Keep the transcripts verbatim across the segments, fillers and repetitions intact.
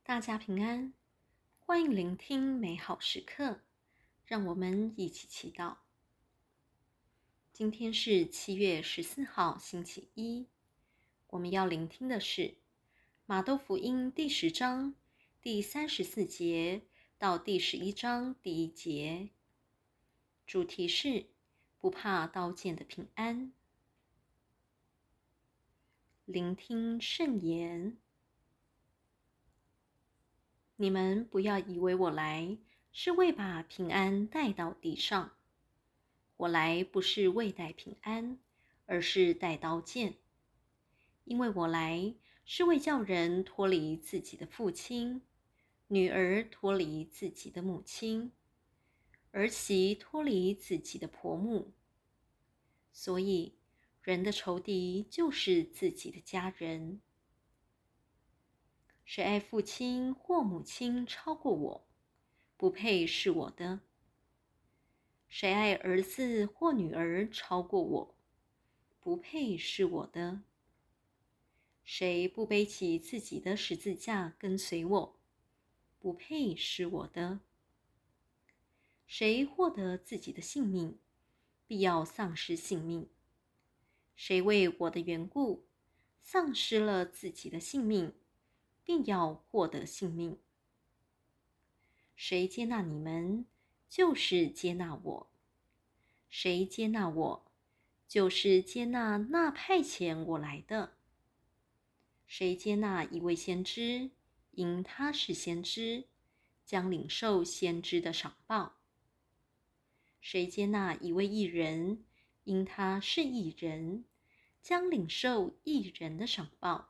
大家平安，欢迎聆听美好时刻，让我们一起祈祷。今天是七月十四号，星期一，我们要聆听的是马窦福音第十章第三十四节到第十一章第一节，主题是不怕刀剑的平安。聆听圣言。你们不要以为我来是为把平安带到地上，我来不是为带平安，而是带刀剑。因为我来是为叫人脱离自己的父亲，女儿脱离自己的母亲，儿媳脱离自己的婆母。所以，人的仇敌就是自己的家人。谁爱父亲或母亲超过我，不配是我的；谁爱儿子或女儿超过我，不配是我的；谁不背起自己的十字架跟随我，不配是我的；谁获得自己的性命，必要丧失性命；谁为我的缘故丧失了自己的性命，并要获得性命。谁接纳你们，就是接纳我；谁接纳我，就是接纳那派遣我来的。谁接纳一位先知，因他是先知，将领受先知的赏报；谁接纳一位义人，因他是义人，将领受义人的赏报。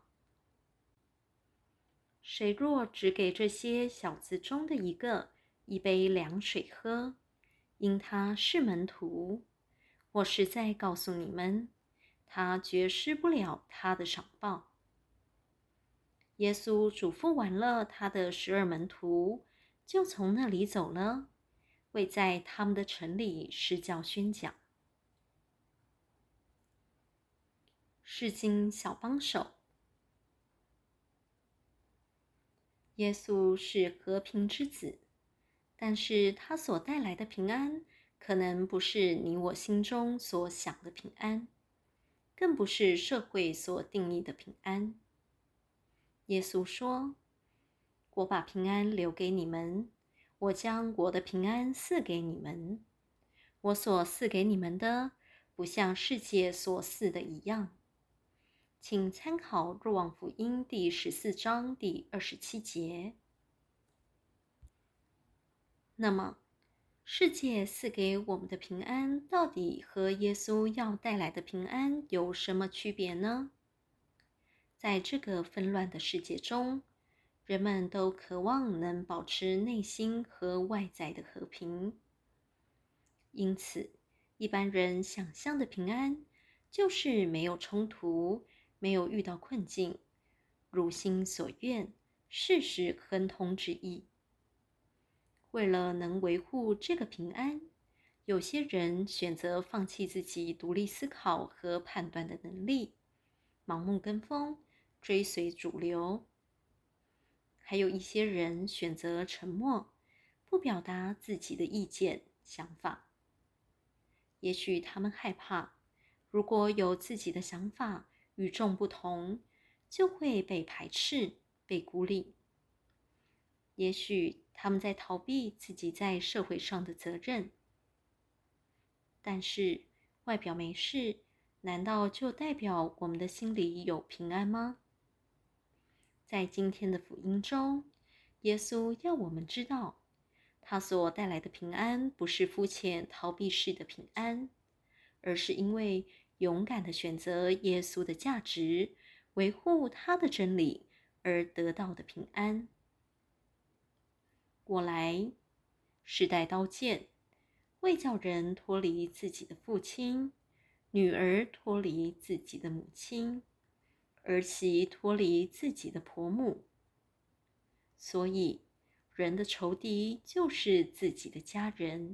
谁若只给这些小子中的一个一杯凉水喝，因他是门徒，我实在告诉你们，他绝失不了他的赏报。耶稣嘱咐完了他的十二门徒，就从那里走了，为在他们的城里施教宣讲。释经小帮手。耶稣是和平之子，但是他所带来的平安，可能不是你我心中所想的平安，更不是社会所定义的平安。耶稣说：“我把平安留给你们，我将我的平安赐给你们。我所赐给你们的，不像世界所赐的一样。”请参考若望福音第十四章第二十七节。那么，世界赐给我们的平安，到底和耶稣要带来的平安有什么区别呢？在这个纷乱的世界中，人们都渴望能保持内心和外在的和平。因此，一般人想象的平安，就是没有冲突，没有遇到困境，如心所愿，事事亨通之意。为了能维护这个平安，有些人选择放弃自己独立思考和判断的能力，盲目跟风，追随主流。还有一些人选择沉默，不表达自己的意见、想法。也许他们害怕，如果有自己的想法与众不同，就会被排斥、被孤立。也许他们在逃避自己在社会上的责任。但是，外表没事，难道就代表我们的心里有平安吗？在今天的福音中，耶稣要我们知道，他所带来的平安不是肤浅逃避式的平安，而是因为勇敢地选择耶稣的价值，维护他的真理而得到的平安。我来是带刀剑，为叫人脱离自己的父亲，女儿脱离自己的母亲，儿媳脱离自己的婆母。所以，人的仇敌就是自己的家人。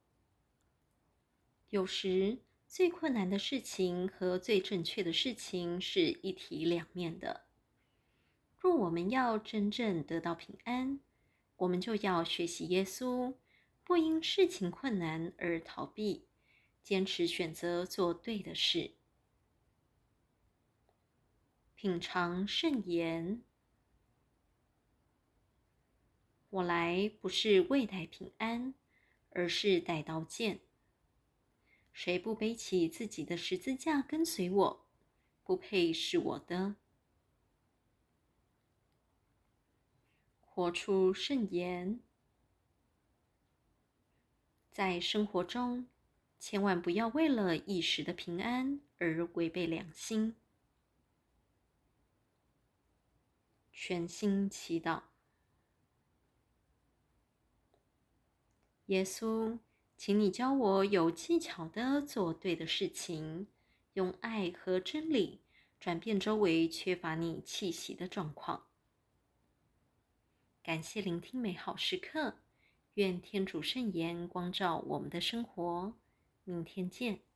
有时，最困难的事情和最正确的事情是一体两面的。 若我们要真正得到平安，我们就要学习耶稣，不因事情困难而逃避，坚持选择做对的事。品尝圣言，我来不是为带平安，而是带刀剑。谁不背起自己的十字架跟随我，不配是我的。活出圣言，在生活中，千万不要为了一时的平安而违背良心。全心祈祷，耶稣，请你教我有技巧地做对的事情，用爱和真理转变周围缺乏你气息的状况。感谢聆听美好时刻，愿天主圣言光照我们的生活。明天见。